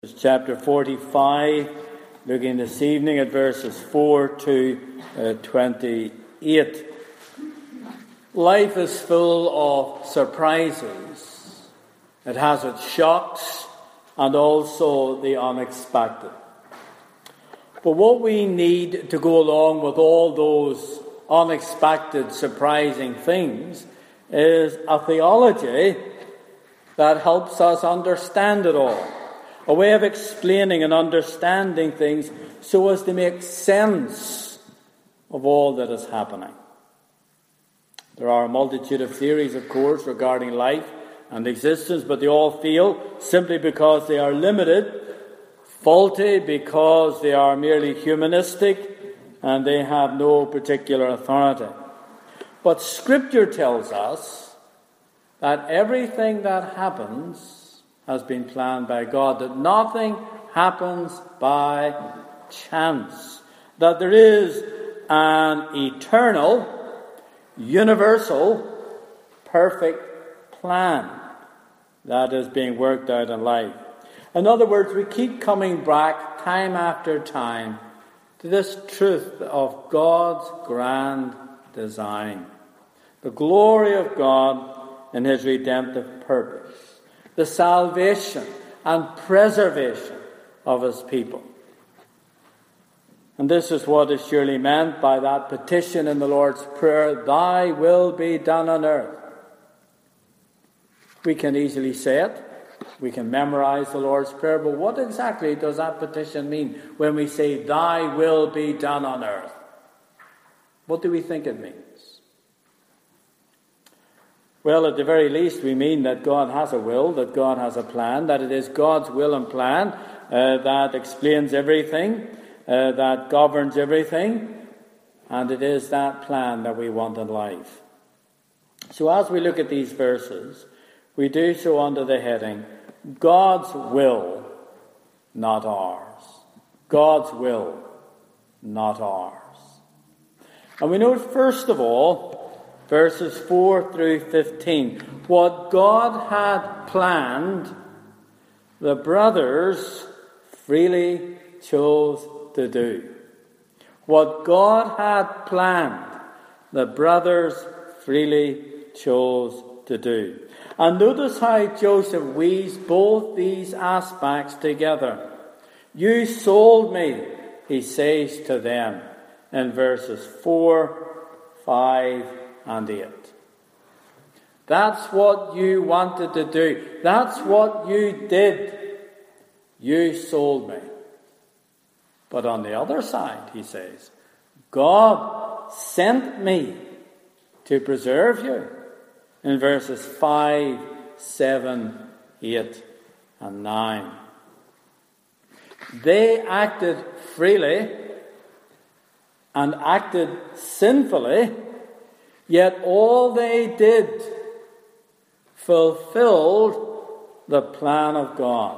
Chapter 45, looking this evening at verses 4 to 28. Life is full of surprises. It has its shocks and also the unexpected. But what we need to go along with all those unexpected, surprising things is a theology that helps us understand it all. A way of explaining and understanding things so as to make sense of all that is happening. There are a multitude of theories, of course, regarding life and existence, but they all fail simply because they are limited, faulty because they are merely humanistic, and they have no particular authority. But Scripture tells us that everything that happens has been planned by God, that nothing happens by chance, that there is an eternal, universal, perfect plan that is being worked out in life. In other words, we keep coming back time after time to this truth of God's grand design, the glory of God in His redemptive purpose, the salvation and preservation of His people. And this is what is surely meant by that petition in the Lord's Prayer, "Thy will be done on earth." We can easily say it. We can memorize the Lord's Prayer, but what exactly does that petition mean when we say, "Thy will be done on earth"? What do we think it means? Well, at the very least, we mean that God has a will, that God has a plan, that it is God's will and plan that explains everything, that governs everything, and it is that plan that we want in life. So as we look at these verses, we do so under the heading, God's will, not ours. God's will, not ours. And we note, first of all, verses 4 through 15. What God had planned, the brothers freely chose to do. What God had planned, the brothers freely chose to do. And notice how Joseph weaves both these aspects together. "You sold me," he says to them in verses 4, 5, and 8. That's what you wanted to do. That's what you did. You sold me. But on the other side, he says, God sent me to preserve you. In verses 5, 7, 8, and 9. They acted freely and acted sinfully, yet all they did fulfilled the plan of God.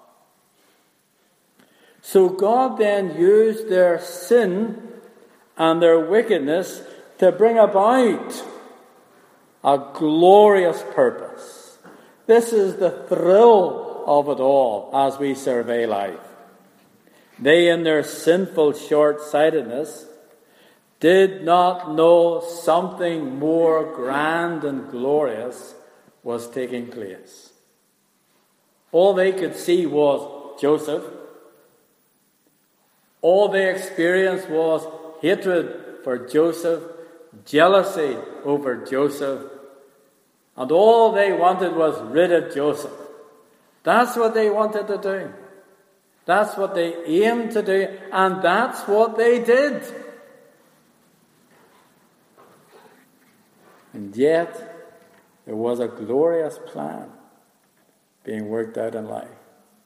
So God then used their sin and their wickedness to bring about a glorious purpose. This is the thrill of it all as we survey life. They, in their sinful short-sightedness, did not know something more grand and glorious was taking place. All they could see was Joseph. All they experienced was hatred for Joseph, jealousy over Joseph, and all they wanted was rid of Joseph. That's what they wanted to do. That's what they aimed to do, and that's what they did. And yet, there was a glorious plan being worked out in life.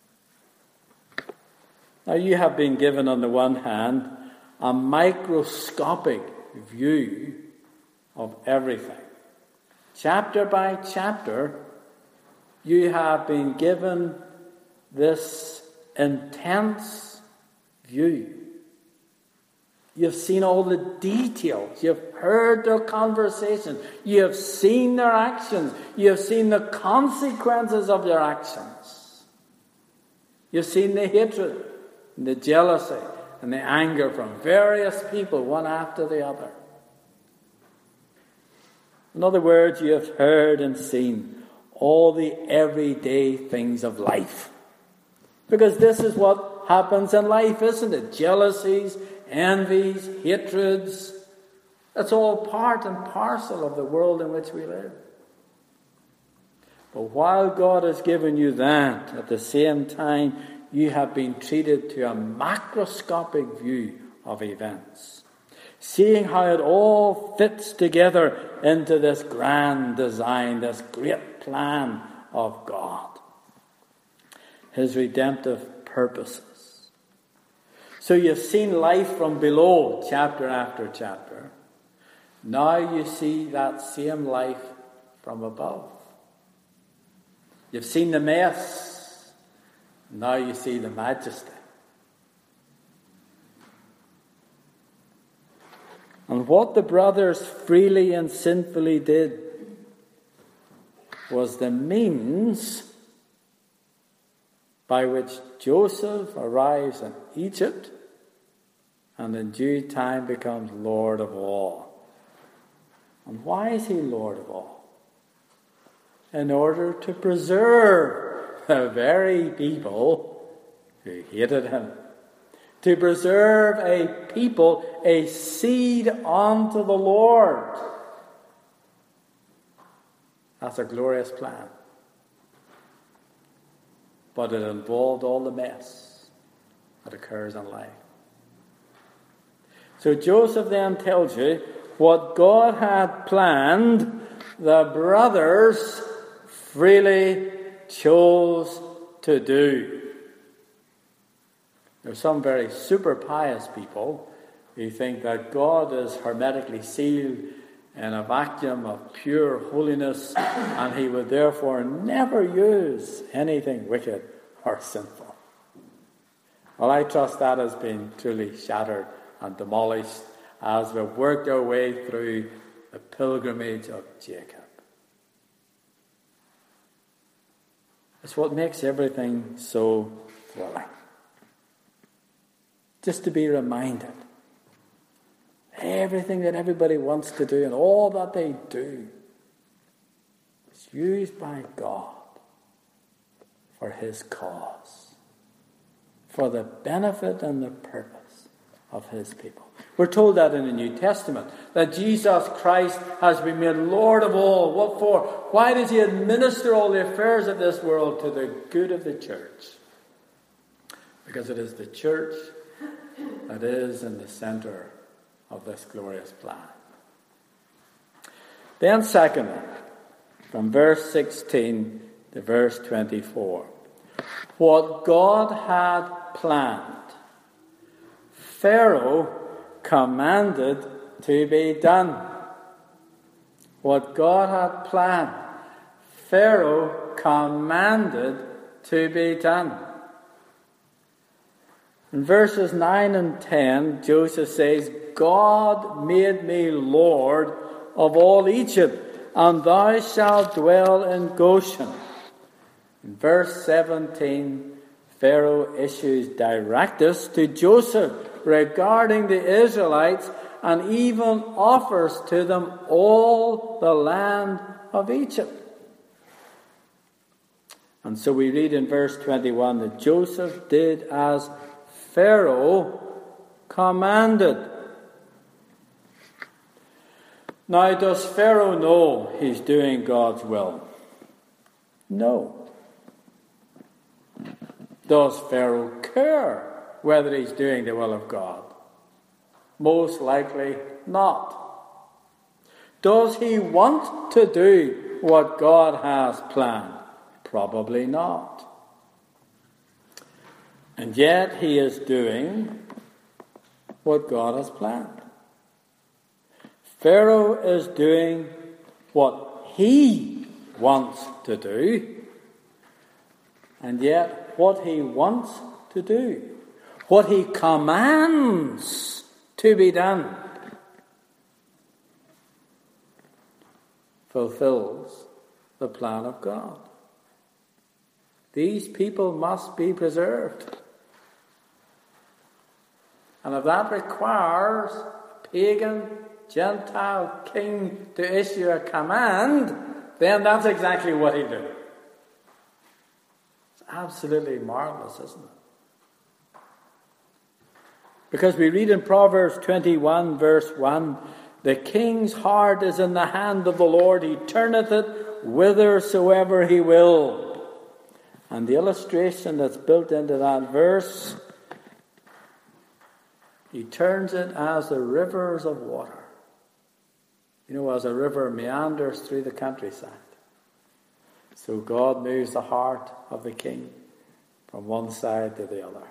Now, you have been given, on the one hand, a microscopic view of everything. Chapter by chapter, you have been given this intense view. You've seen all the details. You've heard their conversations. You have seen their actions. You have seen the consequences of their actions. You've seen the hatred, and the jealousy, and the anger from various people, one after the other. In other words, you have heard and seen all the everyday things of life. Because this is what happens in life, isn't it? Jealousies, envies, hatreds. That's all part and parcel of the world in which we live. But while God has given you that, at the same time, you have been treated to a macroscopic view of events, seeing how it all fits together into this grand design, this great plan of God, his redemptive purposes. So you've seen life from below, chapter after chapter. Now you see that same life from above. You've seen the mess. Now you see the majesty. And what the brothers freely and sinfully did was the means by which Joseph arrives in Egypt and in due time becomes Lord of all. And why is he Lord of all? In order to preserve the very people who hated him. To preserve a people, a seed unto the Lord. That's a glorious plan. But it involved all the mess that occurs in life. So Joseph then tells you what God had planned, the brothers freely chose to do. There are some very super pious people who think that God is hermetically sealed in a vacuum of pure holiness, and he would therefore never use anything wicked or sinful. Well, I trust that has been truly shattered and demolished as we've worked our way through the pilgrimage of Jacob. It's what makes everything so thrilling. Just to be reminded, everything that everybody wants to do and all that they do is used by God for his cause, for the benefit and the purpose of his people. We're told that in the New Testament, that Jesus Christ has been made Lord of all. What for? Why does he administer all the affairs of this world to the good of the church? Because it is the church that is in the center of this glorious plan. Then secondly, from verse 16 to verse 24, what God had planned, Pharaoh commanded to be done. What God had planned, Pharaoh commanded to be done. In verses 9 and 10, Joseph says, God made me Lord of all Egypt, and thou shalt dwell in Goshen. In verse 17, Pharaoh issues directives to Joseph regarding the Israelites and even offers to them all the land of Egypt. And so we read in verse 21 that Joseph did as Pharaoh commanded. Now, does Pharaoh know he's doing God's will? No. Does Pharaoh care whether he's doing the will of God? Most likely not. Does he want to do what God has planned? Probably not. And yet he is doing what God has planned. Pharaoh is doing what he wants to do, and yet what he wants to do, what he commands to be done, fulfills the plan of God. These people must be preserved. And if that requires a pagan, Gentile king to issue a command, then that's exactly what he did. It's absolutely marvelous, isn't it? Because we read in Proverbs 21, verse 1, the king's heart is in the hand of the Lord. He turneth it whithersoever he will. And the illustration that's built into that verse, he turns it as the rivers of water. You know, as a river meanders through the countryside. So God moves the heart of the king from one side to the other.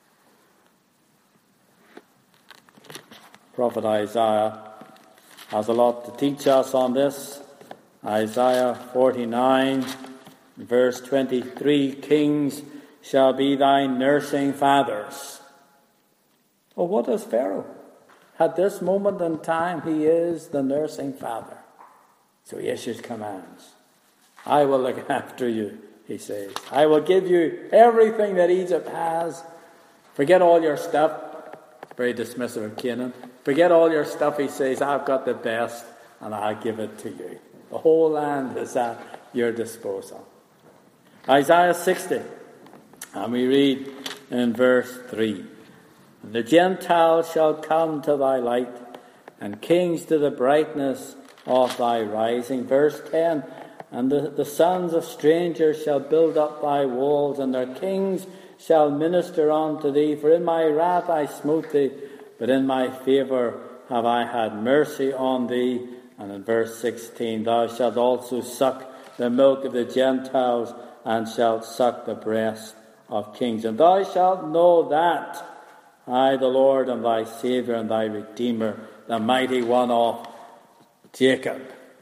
Prophet Isaiah has a lot to teach us on this. Isaiah 49, verse 23, kings shall be thy nursing fathers. Well, what is Pharaoh? At this moment in time, he is the nursing father. So he issues commands. I will look after you, he says. I will give you everything that Egypt has. Forget all your stuff. Very dismissive of Canaan. Forget all your stuff, he says. I've got the best, and I'll give it to you. The whole land is at your disposal. Isaiah 60. And we read in verse 3. The Gentiles shall come to thy light, and kings to the brightness of thy rising. Verse 10, and the sons of strangers shall build up thy walls, and their kings shall minister unto thee. For in my wrath I smote thee, but in my favour have I had mercy on thee. And in verse 16, thou shalt also suck the milk of the Gentiles, and shalt suck the breast of kings. And thou shalt know that I, the Lord, am thy Saviour and thy Redeemer, the mighty one of Jacob.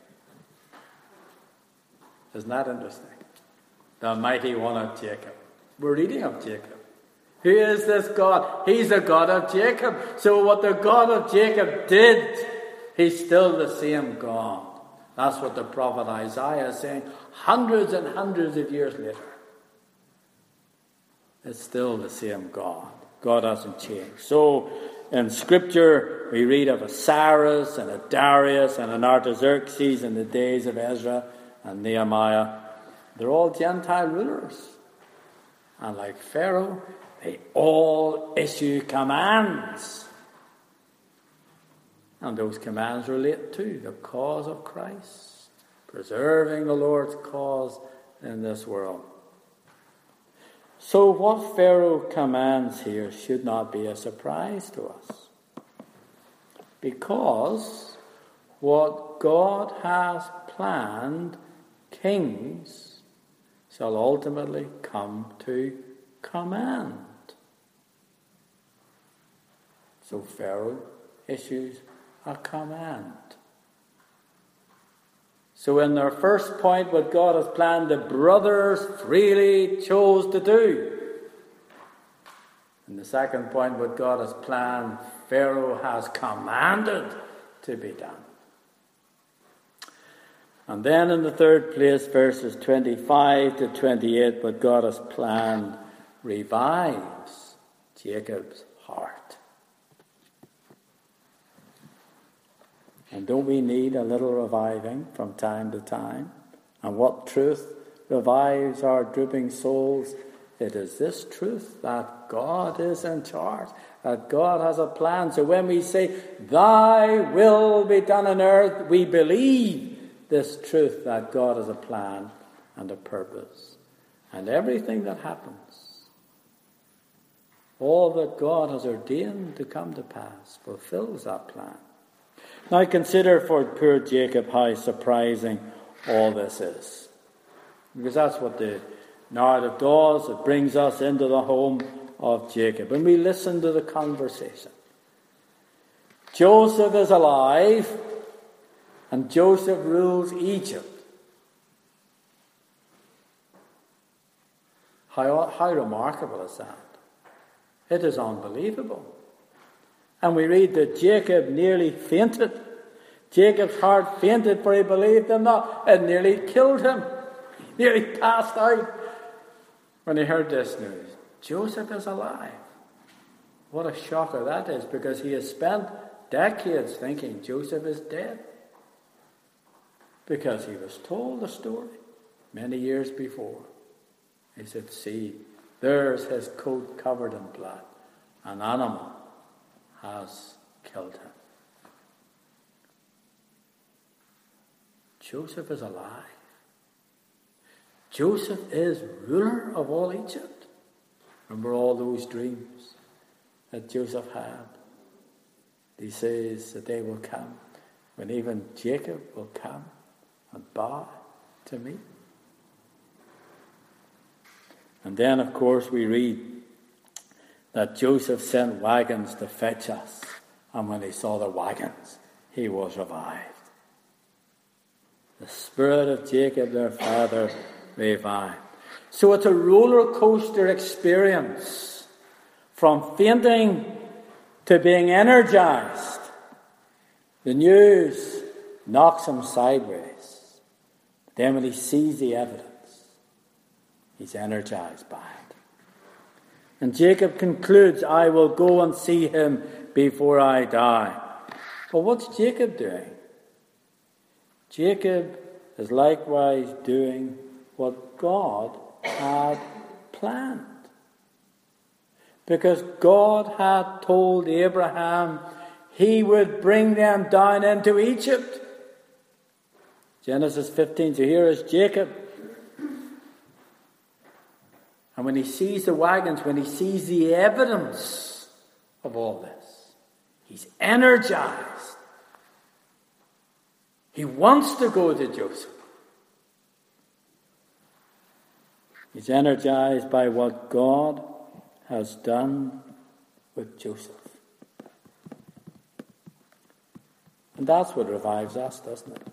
Isn't that interesting? The mighty one of Jacob. We're reading of Jacob. Who is this God? He's the God of Jacob. So what the God of Jacob did, he's still the same God. That's what the prophet Isaiah is saying hundreds and hundreds of years later. It's still the same God. God hasn't changed. So in Scripture, we read of a Cyrus and a Darius and an Artaxerxes in the days of Ezra and Nehemiah. They're all Gentile rulers. And like Pharaoh, they all issue commands. And those commands relate to the cause of Christ, preserving the Lord's cause in this world. So what Pharaoh commands here should not be a surprise to us. Because what God has planned, kings shall ultimately come to command. So Pharaoh issues a command. So in their first point, what God has planned, the brothers freely chose to do. In the second point, what God has planned, Pharaoh has commanded to be done. And then in the third place, verses 25 to 28, what God has planned revives Jacob's heart. And don't we need a little reviving from time to time? And what truth revives our drooping souls? It is this truth that God is in charge, that God has a plan. So when we say, thy will be done on earth, we believe this truth that God has a plan and a purpose. And everything that happens, all that God has ordained to come to pass, fulfills that plan. Now consider for poor Jacob how surprising all this is. Because that's what the narrative does. It brings us into the home of Jacob. And we listen to the conversation. Joseph is alive, and Joseph rules Egypt. How remarkable is that? It is unbelievable. And we read that Jacob nearly fainted. Jacob's heart fainted, for he believed him not. It nearly killed him. He nearly passed out. when he heard this news. Joseph is alive. What a shocker that is, because he has spent decades thinking Joseph is dead. Because he was told the story many years before. He said, see, there's his coat covered in blood. An animal has killed him. Joseph is alive. Joseph is ruler of all Egypt. Remember all those dreams that Joseph had? He says that they will come when even Jacob will come and bow to me. And then, of course, we read that Joseph sent wagons to fetch us. And when he saw the wagons, he was revived. The spirit of Jacob, their father, revived. So it's a roller coaster experience, from fainting to being energized. The news knocks him sideways. Then when he sees the evidence, he's energized by it. And Jacob concludes, I will go and see him before I die. But what's Jacob doing? Jacob is likewise doing what God had planned. Because God had told Abraham he would bring them down into Egypt. Genesis 15, so here is Jacob. And when he sees the wagons, when he sees the evidence of all this, he's energized. He wants to go to Joseph. He's energized by what God has done with Joseph. And that's what revives us, doesn't it?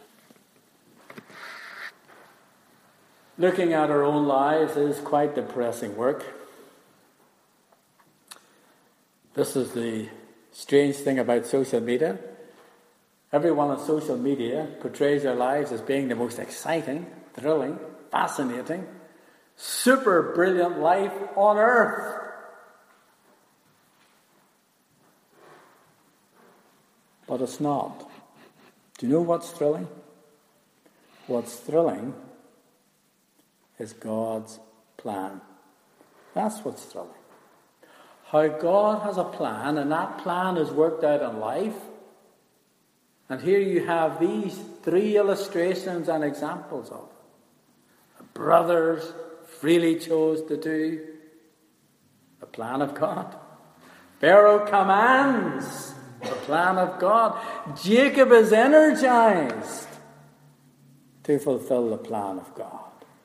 Looking at our own lives is quite depressing work. This is the strange thing about social media. Everyone on social media portrays their lives as being the most exciting, thrilling, fascinating, super brilliant life on earth. But it's not. Do you know what's thrilling? What's thrilling is God's plan. That's what's thrilling. How God has a plan, and that plan is worked out in life. And here you have these three illustrations and examples of it. The brothers freely chose to do the plan of God. Pharaoh commands the plan of God. Jacob is energized to fulfill the plan of God.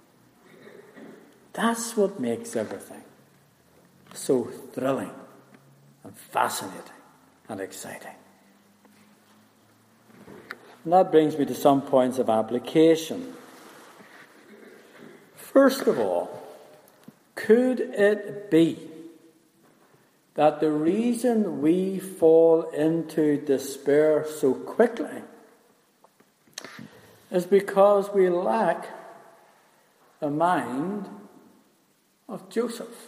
That's what makes everything so thrilling and fascinating and exciting. And that brings me to some points of application. First of all, could it be that the reason we fall into despair so quickly is because we lack the mind of Joseph?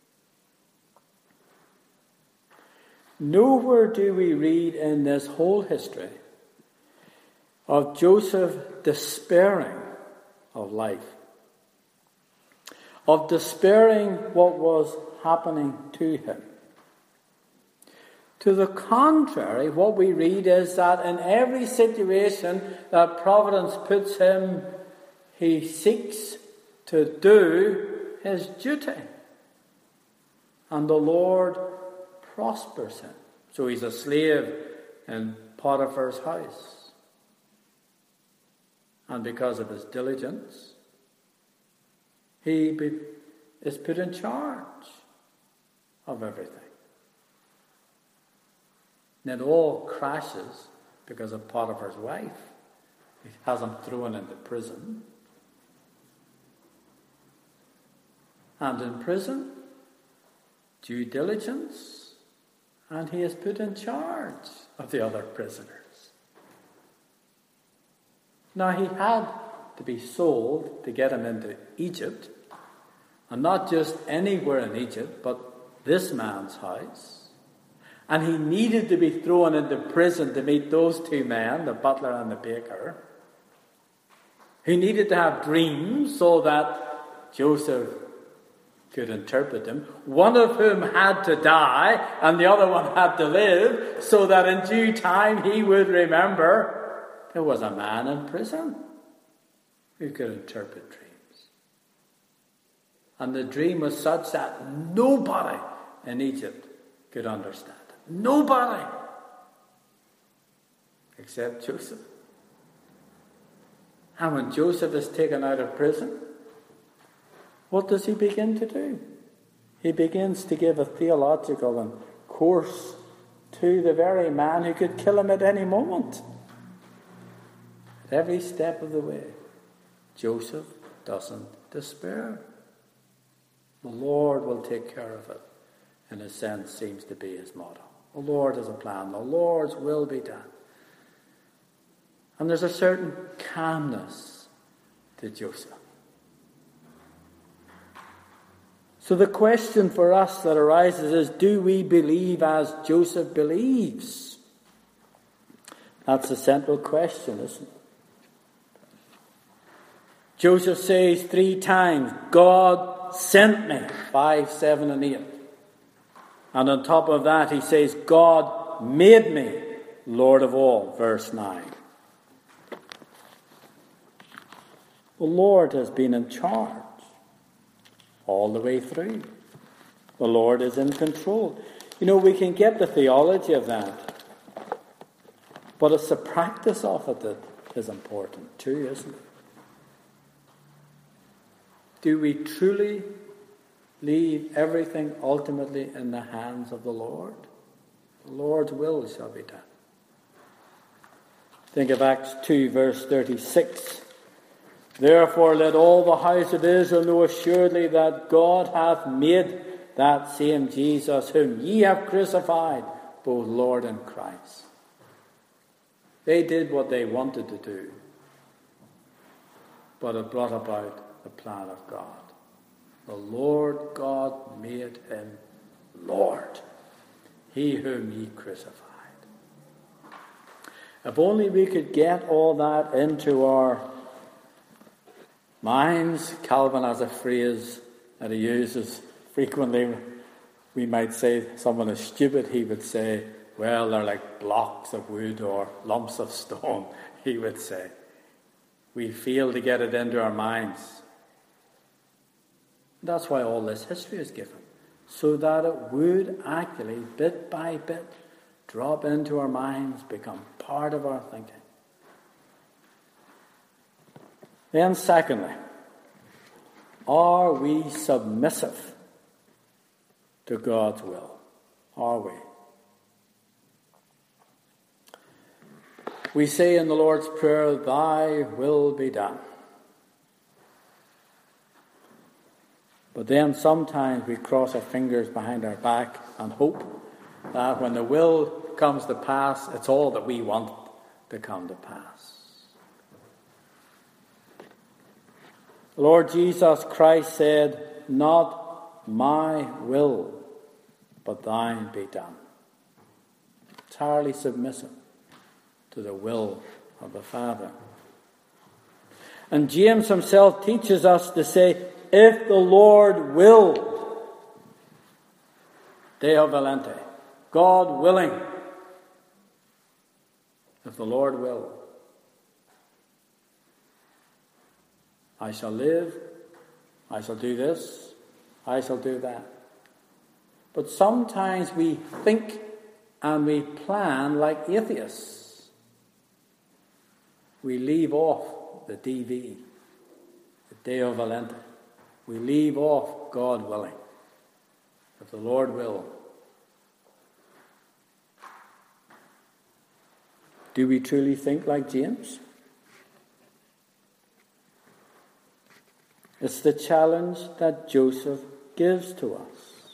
Nowhere do we read in this whole history of Joseph despairing of life, of despairing what was happening to him. To the contrary, what we read is that in every situation that providence puts him, he seeks to do his duty. And the Lord prospers him. So he's a slave in Potiphar's house. And because of his diligence, he is put in charge of everything. And it all crashes because of Potiphar's wife. He has him thrown into prison. And in prison, due diligence, and he is put in charge of the other prisoners. Now, he had to be sold to get him into Egypt, And not just anywhere in Egypt, but this man's house. And he needed to be thrown into prison to meet those two men, the butler and the baker. He needed to have dreams so that Joseph could interpret them, one of whom had to die and the other one had to live, so that in due time he would remember there was a man in prison who could interpret dreams. And the dream was such that nobody in Egypt could understand it. Nobody except Joseph. And when Joseph is taken out of prison, what does he begin to do? He begins to give a theological course to the very man who could kill him at any moment. At every step of the way, Joseph doesn't despair. The Lord will take care of it, in a sense, seems to be his motto. The Lord has a plan. The Lord's will be done. And there's a certain calmness to Joseph. So the question for us that arises is, do we believe as Joseph believes? That's the central question, isn't it? Joseph says 3 times, God sent me, 5, 7, and 8. And on top of that, he says, God made me Lord of all, verse 9. The Lord has been in charge all the way through. The Lord is in control. You know, we can get the theology of that, but it's the practice of it that is important too, isn't it? Do we truly leave everything ultimately in the hands of the Lord? The Lord's will shall be done. Think of Acts 2, verse 36. Therefore let all the house of Israel know assuredly that God hath made that same Jesus whom ye have crucified, both Lord and Christ. They did what they wanted to do, but it brought about the plan of God. The Lord God made him Lord, he whom ye crucified. If only we could get all that into our minds. Calvin has a phrase that he uses frequently. We might say someone is stupid. He would say, well, they're like blocks of wood or lumps of stone, he would say. We fail to get it into our minds. That's why all this history is given, so that it would actually, bit by bit, drop into our minds, become part of our thinking. Then secondly, are we submissive to God's will? Are we? We say in the Lord's Prayer, thy will be done. But then sometimes we cross our fingers behind our back and hope that when the will comes to pass, it's all that we want to come to pass. The Lord Jesus Christ said, not my will, but thine be done. Entirely submissive to the will of the Father. And James himself teaches us to say, if the Lord willed, Deo volente, God willing, if the Lord will, I shall live, I shall do this, I shall do that. But sometimes we think and we plan like atheists. We leave off the DV, the Deo volente. We leave off God willing, if the Lord will. Do we truly think like James? It's the challenge that Joseph gives to us.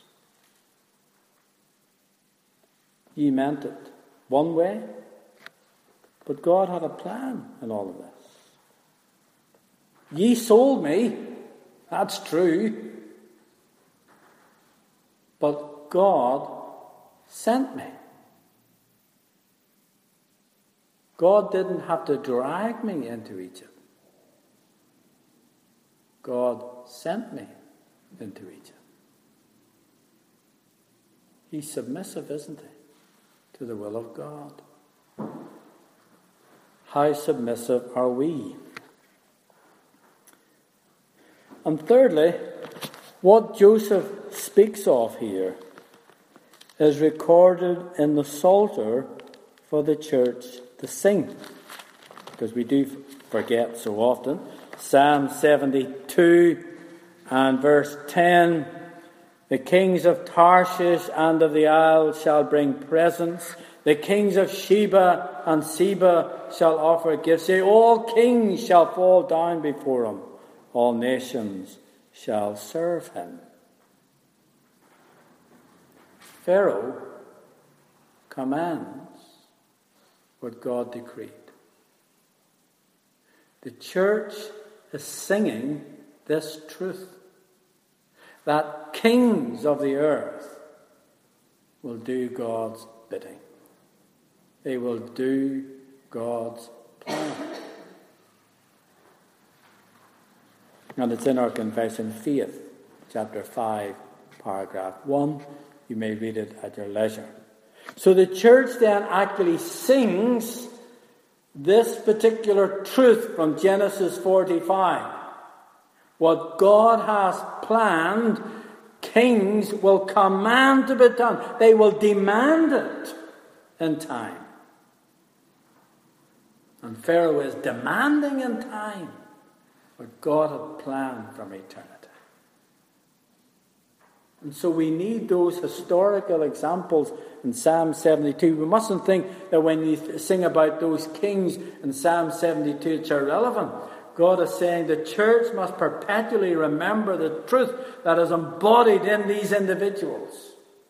Ye meant it one way, but God had a plan in all of this. Ye sold me, that's true, but God sent me. God didn't have to drag me into Egypt. God sent me into Egypt. He's submissive, isn't he, to the will of God? How submissive are we? And thirdly, what Joseph speaks of here is recorded in the Psalter for the church to sing, because we do forget so often. Psalm 72 and verse 10, the kings of Tarshish and of the isles shall bring presents. The kings of Sheba and Seba shall offer gifts. Yea, all kings shall fall down before him. All nations shall serve him. Pharaoh commands what God decreed. The church is singing this truth, that kings of the earth will do God's bidding. They will do God's plan. And it's in our Confession of Faith, chapter 5, paragraph 1. You may read it at your leisure. So the church then actually sings this particular truth from Genesis 45. What God has planned, kings will command to be done. They will demand it in time. And Pharaoh is demanding in time what God had planned from eternity. And so we need those historical examples in Psalm 72. We mustn't think that when you sing about those kings in Psalm 72, it's irrelevant. God is saying the church must perpetually remember the truth that is embodied in these individuals.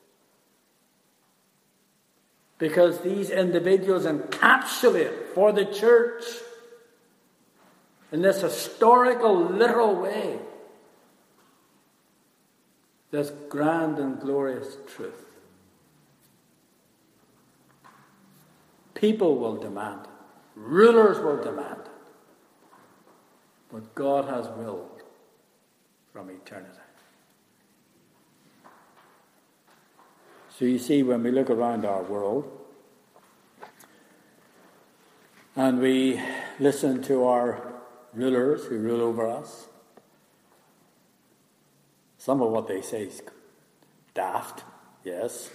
Because these individuals encapsulate for the church in this historical, literal way this grand and glorious truth. People will demand it. Rulers will demand it. But God has willed from eternity. So you see, when we look around our world and we listen to our rulers who rule over us, some of what they say is daft, yes.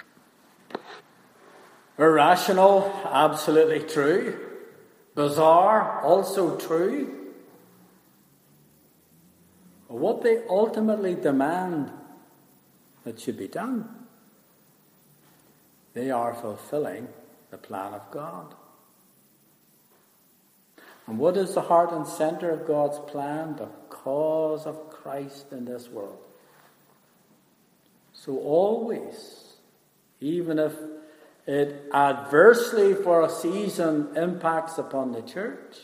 Irrational, absolutely true. Bizarre, also true. But what they ultimately demand that should be done, they are fulfilling the plan of God. And what is the heart and center of God's plan? The cause of Christ in this world. So always, even if it adversely for a season impacts upon the church,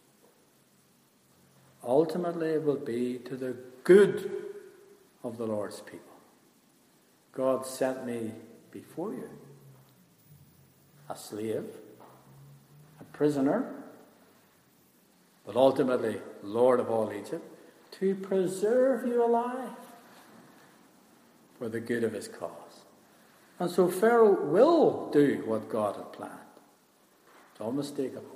ultimately it will be to the good of the Lord's people. God sent me before you, a slave, a prisoner, but ultimately Lord of all Egypt, to preserve you alive for the good of his cause. And so Pharaoh will do what God had planned. It's unmistakable.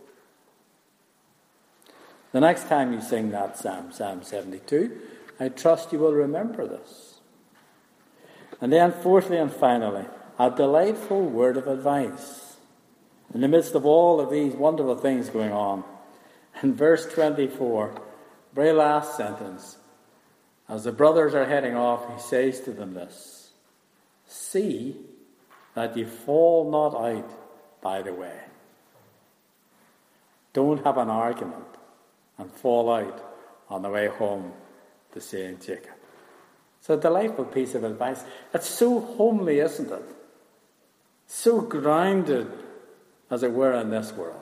The next time you sing that psalm, Psalm 72, I trust you will remember this. And then fourthly and finally, a delightful word of advice. In the midst of all of these wonderful things going on, in verse 24, very last sentence, as the brothers are heading off, he says to them this: see that you fall not out by the way. Don't have an argument and fall out on the way home to St. Jacob. It's a delightful piece of advice. It's so homely, isn't it? So grounded, as it were, in this world.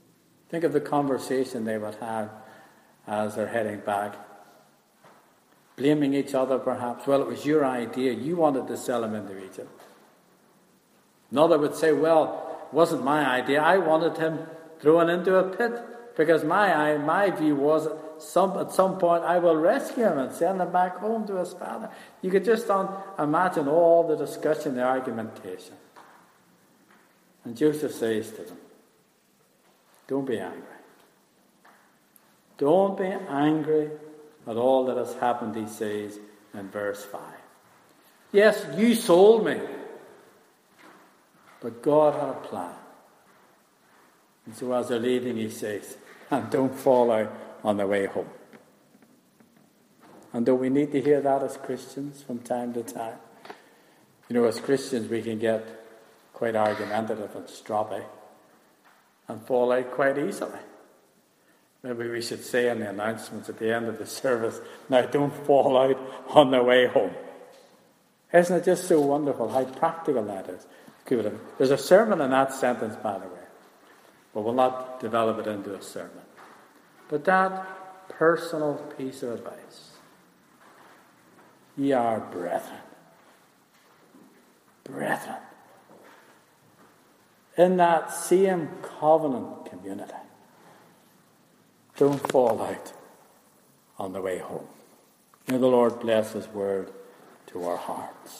Think of the conversation they would have as they're heading back. blaming each other perhaps. Well, it was your idea. You wanted to sell him into Egypt. Another would say, well, it wasn't my idea. I wanted him thrown into a pit because my view was at some point I will rescue him and send him back home to his father. You could just imagine all the discussion, the argumentation. And Joseph says to them, don't be angry. Don't be angry at all that has happened, he says in verse 5. Yes, you sold me, but God had a plan. And so as they're leaving, he says, and don't fall out on the way home. And don't we need to hear that as Christians from time to time? You know, as Christians we can get quite argumentative and stroppy and fall out quite easily. Maybe we should say in the announcements at the end of the service, now don't fall out on the way home. Isn't it just so wonderful how practical that is? There's a sermon in that sentence, by the way, but we'll not develop it into a sermon. But that personal piece of advice, ye are brethren. Brethren. In that same covenant community. Don't fall out on the way home. May the Lord bless his word to our hearts.